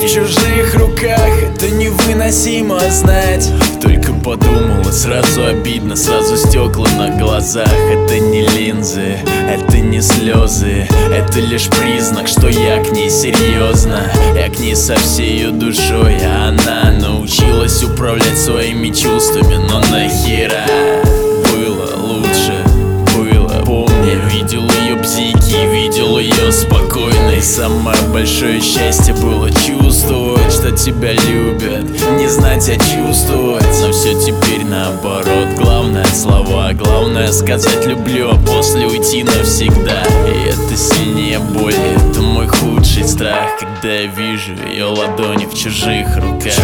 в чужих руках, это невыносимо знать. Только подумал, и сразу обидно, сразу стекла на глазах. Это не линзы, это не слезы, это лишь признак, что я к ней серьезно. Я к ней со всей ее душой, а она научилась управлять своими чувствами. Но нахера? Было лучше, было, помню. Видел ее бзики, видел ее спокойной. Самое большое счастье было чувствовать, что тебя любят, не знать, а чувствовать. Но все теперь наоборот. Главное слова, главное сказать люблю, а после уйти навсегда. И это сильнее боли, это мой худший страх, когда я вижу ее ладони в чужих руках.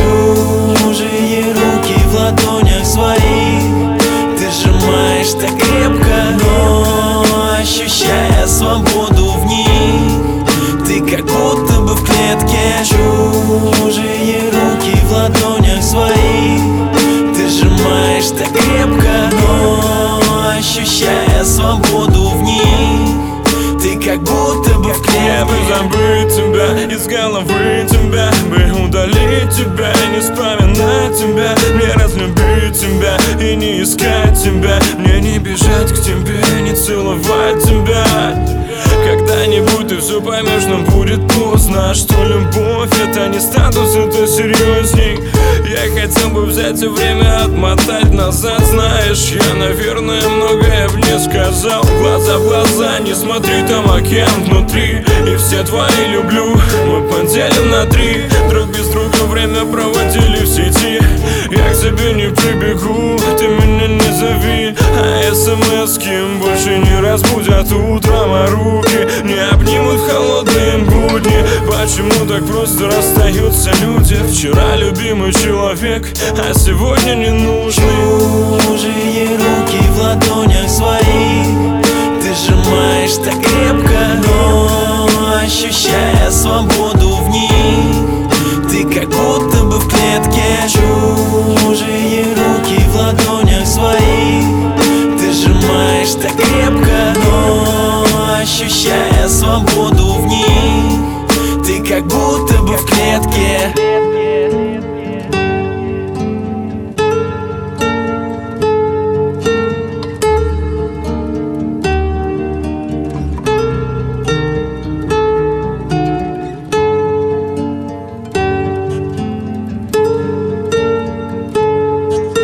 Чужие руки в ладонях своих ты сжимаешь так крепко, но ощущая свободу в них, ты как будто бы в клетке. Чужие руки в ладонях своих ты сжимаешь так крепко, но ощущая свободу в них, ты как будто бы в клетке. Я бы забыть тебя, из головы тебя, бы удалить тебя и не вспоминать тебя, не разлюбить тебя и не искать тебя, мне не бежать к тебе, не целовать тебя. Когда-нибудь ты все поймешь, но будет поздно, что любовь это не статус, это серьезней. Я хотел бы взять время, отмотать назад. Знаешь, я, наверное, многое б не сказал. Глаза в глаза, не смотри, там океан внутри. И все твои люблю мы поделим на 3. Друг без друга время проводили в сети. Я к тебе не прибегу, ты меня не зови. А смс-ки больше не разбудят утром, а руки не обнимут в холодные будни. Почему так просто расстаются люди? Вчера любимый человек, а сегодня не нужный. Чужие руки в ладонях своих ты сжимаешь так крепко, но ощущая свободу в них, ты как будто бы в клетке. Чужие руки в ладонях своих ты сжимаешь так крепко, но ощущая свободу в них, ты как будто бы в клетке.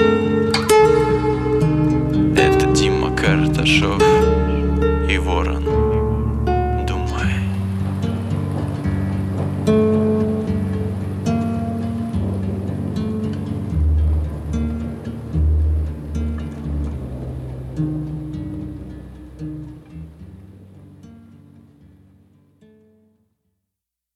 Это Дима Карташов и Ворон.